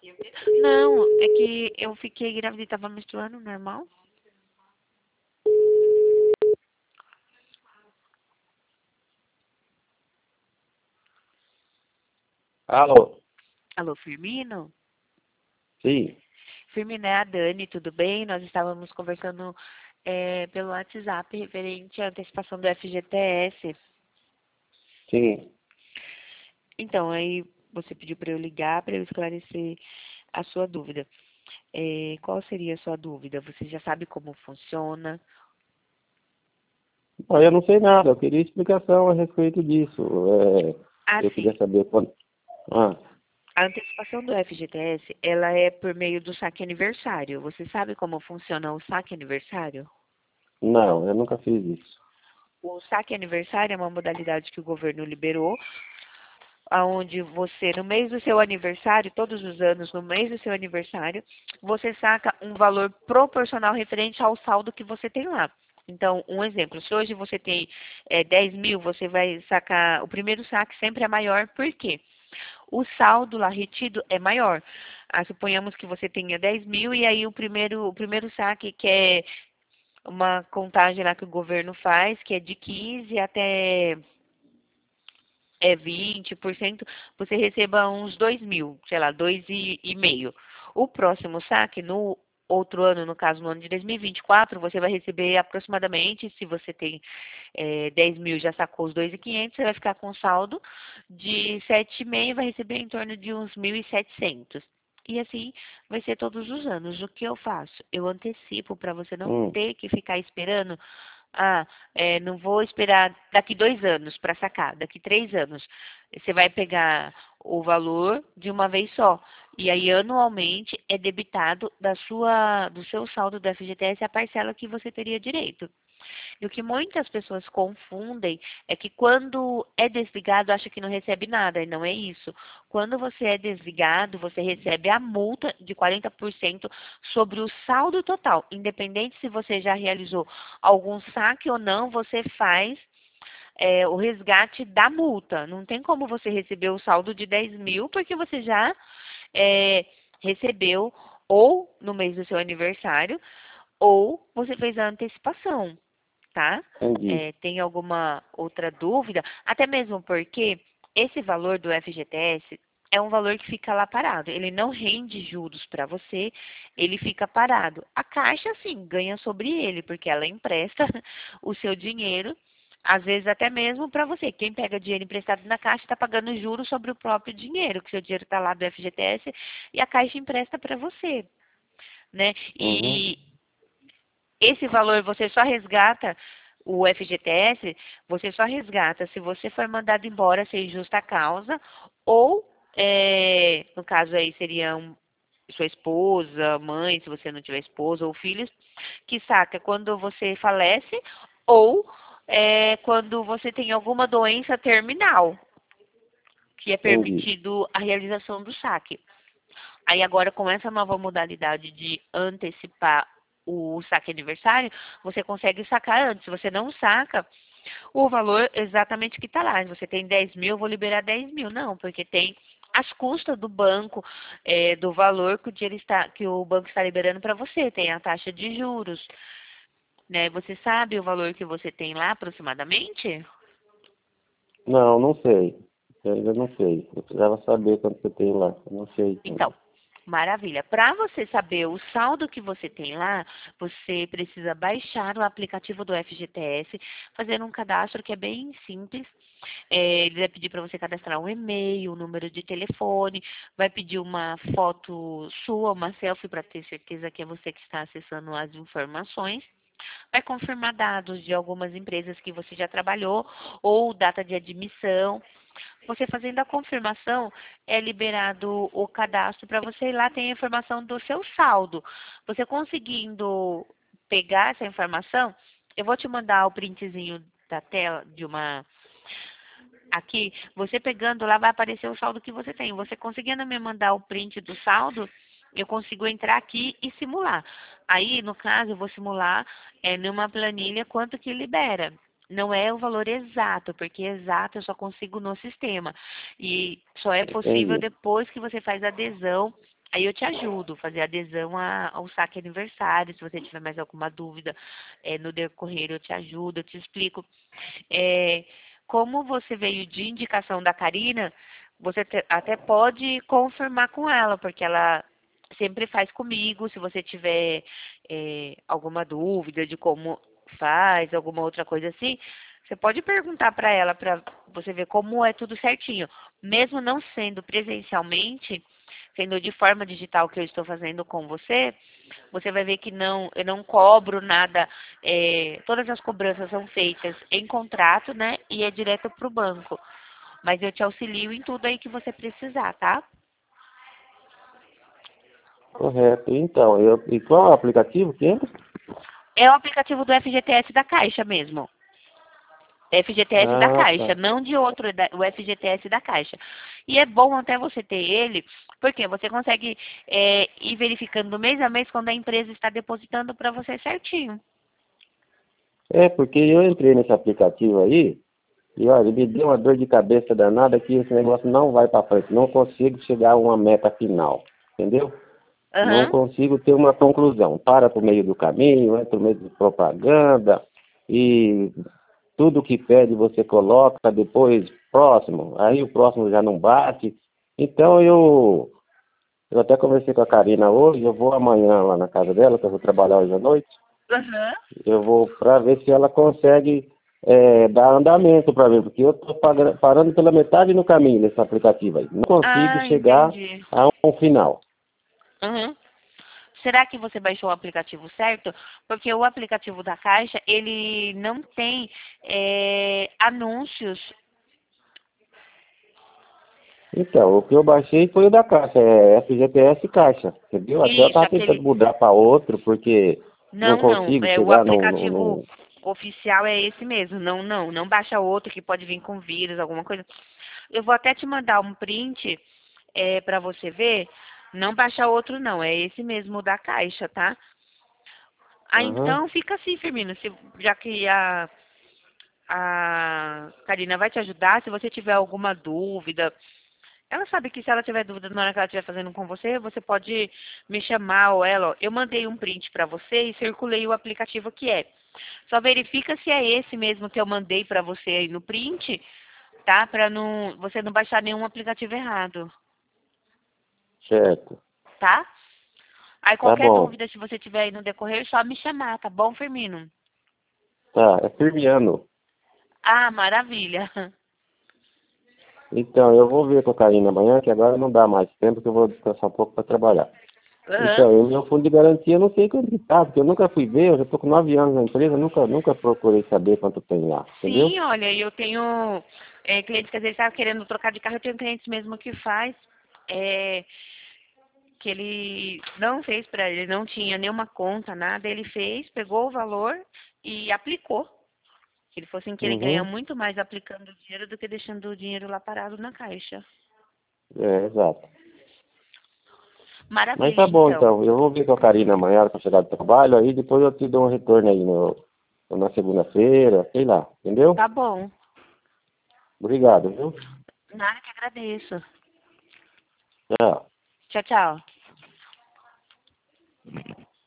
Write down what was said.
Não, é que eu fiquei grávida e tava menstruando, normal. Alô? Alô, Firmino? Sim, Firmino, é a Dani, tudo bem? Nós estávamos conversando pelo WhatsApp referente à antecipação do FGTS. sim. Então, aí você pediu para eu ligar para eu esclarecer a sua dúvida. Qual seria a sua dúvida? Você já sabe como funciona? Ah, eu não sei nada, eu queria explicação a respeito disso. Eu Assim, queria saber quando. Ah, a antecipação do FGTS, ela é por meio do saque aniversário. Você sabe como funciona o saque aniversário? não, eu nunca fiz isso. O saque aniversário é uma modalidade que o governo liberou, aonde você, no mês do seu aniversário, todos os anos, no mês do seu aniversário, você saca um valor proporcional referente ao saldo que você tem lá. Então, um exemplo, se hoje você tem 10 mil, você vai sacar, o primeiro saque sempre é maior, por quê? O saldo lá retido é maior. Suponhamos que você tenha 10 mil e aí o primeiro saque, que é uma contagem lá que o governo faz, que é de 15 até 20%, você receba uns 2 mil, sei lá, 2,5. O próximo saque, no outro ano, no caso, no ano de 2024, você vai receber aproximadamente, se você tem 10 mil, já sacou os 2.500, você vai ficar com saldo de 7,5, vai receber em torno de uns 1.700. E assim vai ser todos os anos. O que eu faço? Eu antecipo para você não Hum, ter que ficar esperando. Não vou esperar daqui 2 anos para sacar, daqui 3 anos. Você vai pegar o valor de uma vez só. E aí, anualmente, é debitado do seu saldo do FGTS a parcela que você teria direito. E o que muitas pessoas confundem é que quando é desligado, acha que não recebe nada, e não é isso. Quando você é desligado, você recebe a multa de 40% sobre o saldo total. Independente se você já realizou algum saque ou não, você faz o resgate da multa. Não tem como você receber o saldo de 10 mil, porque você já é, recebeu ou no mês do seu aniversário, ou você fez a antecipação, tá? entendi. Tem alguma outra dúvida? Até mesmo porque esse valor do FGTS é um valor que fica lá parado. Ele não rende juros para você, ele fica parado. A Caixa, sim, ganha sobre ele, porque ela empresta o seu dinheiro, às vezes até mesmo para você. Quem pega dinheiro emprestado na Caixa está pagando juros sobre o próprio dinheiro, que seu dinheiro está lá do FGTS e a Caixa empresta para você, né? Uhum, E esse valor você só resgata o FGTS, você só resgata se você for mandado embora sem justa causa ou, no caso aí seria sua esposa, mãe, se você não tiver esposa ou filhos, que saca quando você falece ou quando você tem alguma doença terminal, que é entendi. permitido a realização do saque. Aí agora, com essa nova modalidade de antecipar o saque aniversário, você consegue sacar antes. Se você não saca o valor exatamente que está lá. Se você tem 10 mil, eu vou liberar 10 mil. Não, porque tem as custas do banco, do valor que que o banco está liberando para você. Tem a taxa de juros, né? Você sabe o valor que você tem lá aproximadamente? Não, não sei. Eu ainda não sei. Eu precisava saber quanto você tem lá. Eu não sei Então, ainda. maravilha. Para você saber o saldo que você tem lá, você precisa baixar o aplicativo do FGTS, fazer um cadastro que é bem simples. Ele vai pedir para você cadastrar um e-mail, um número de telefone, vai pedir uma foto sua, uma selfie para ter certeza que é você que está acessando as informações. Vai confirmar dados de algumas empresas que você já trabalhou ou data de admissão. Você fazendo a confirmação, é liberado o cadastro para você ir lá ter a informação do seu saldo. Você conseguindo pegar essa informação, eu vou te mandar o printzinho da tela de uma aqui, você pegando lá vai aparecer o saldo que você tem. Você conseguindo me mandar o print do saldo, eu consigo entrar aqui e simular. Aí, no caso, eu vou simular numa planilha quanto que libera. Não é o valor exato, porque exato eu só consigo no sistema. E só é possível Entendi. depois que você faz a adesão Aí eu te ajudo a fazer adesão ao saque aniversário. Se você tiver mais alguma dúvida no decorrer, eu te ajudo, eu te explico. É, como você veio de indicação da Karina, você até pode confirmar com ela, porque ela sempre faz comigo. Se você tiver alguma dúvida de como faz, alguma outra coisa assim, você pode perguntar para ela, para você ver como é tudo certinho. Mesmo não sendo presencialmente, sendo de forma digital que eu estou fazendo com você, você vai ver que não, eu não cobro nada, todas as cobranças são feitas em contrato, né? E é direto para o banco. Mas eu te auxilio em tudo aí que você precisar, tá? Correto. Então, e qual é o aplicativo que é? É o aplicativo do FGTS da Caixa mesmo. FGTS da Ah, Caixa, tá. não de outro, o FGTS da Caixa. E é bom até você ter ele, porque você consegue ir verificando mês a mês quando a empresa está depositando para você certinho. É, porque eu entrei nesse aplicativo aí, e olha, me deu uma dor de cabeça danada que esse negócio não vai para frente. Não consigo chegar a uma meta final. Entendeu? Não Aham. consigo ter uma conclusão. Para pro meio do caminho, entra no meio de propaganda, e tudo que pede você coloca, depois próximo. Aí o próximo já não bate. Então eu até conversei com a Karina hoje, eu vou amanhã lá na casa dela, que eu vou trabalhar hoje à noite. Aham. Eu vou para ver se ela consegue dar andamento para mim, porque eu estou parando pela metade no caminho nesse aplicativo aí. Não consigo Ah, chegar entendi. a um final. Uhum. Será que você baixou o aplicativo certo? Porque o aplicativo da Caixa, ele não tem anúncios. Então, o que eu baixei foi o da Caixa, é FGTS Caixa, entendeu? Até eu Isso, estava tentando aquele. mudar para outro, porque não Não, não. consigo O chegar aplicativo oficial é esse mesmo. Não, não. Não baixa outro que pode vir com vírus, alguma coisa. Eu vou até te mandar um print para você ver. Não baixa outro, não. É esse mesmo da Caixa, tá? Ah, Aham. então fica assim, Firmino. Já que a Karina vai te ajudar, se você tiver alguma dúvida. Ela sabe que se ela tiver dúvida na hora que ela estiver fazendo com você, você pode me chamar ou ela. Ó, eu mandei um print para você e circulei o aplicativo que é. Só verifica se é esse mesmo que eu mandei para você aí no print, tá? Para não, você não baixar nenhum aplicativo errado, Certo. tá? Aí Tá qualquer bom. dúvida, se você tiver aí no decorrer, só me chamar, tá bom, Firmino? Tá, é Firmiano. Ah, maravilha. Então, eu vou ver com a Karina amanhã, que agora não dá mais tempo, que eu vou descansar um pouco para trabalhar. Aham. Então, o meu fundo de garantia eu não sei quanto está, porque eu nunca fui ver, eu já estou com 9 anos na empresa, nunca procurei saber quanto tem lá, entendeu? Sim, olha, eu tenho clientes que às vezes estavam querendo trocar de carro, eu tenho clientes mesmo que faz, é, que ele não fez para ele, não tinha nenhuma conta, nada, ele fez, pegou o valor e aplicou. Ele falou assim que ele ganha Uhum. muito mais aplicando o dinheiro do que deixando o dinheiro lá parado na caixa. É, exato. Mas Maravilha, tá bom, então. então. Eu vou ver com a Karina amanhã para chegar do trabalho, aí depois eu te dou um retorno aí na segunda-feira, sei lá, entendeu? Tá bom. Obrigado, viu? Nada que agradeço. Tchau. Tchau, tchau.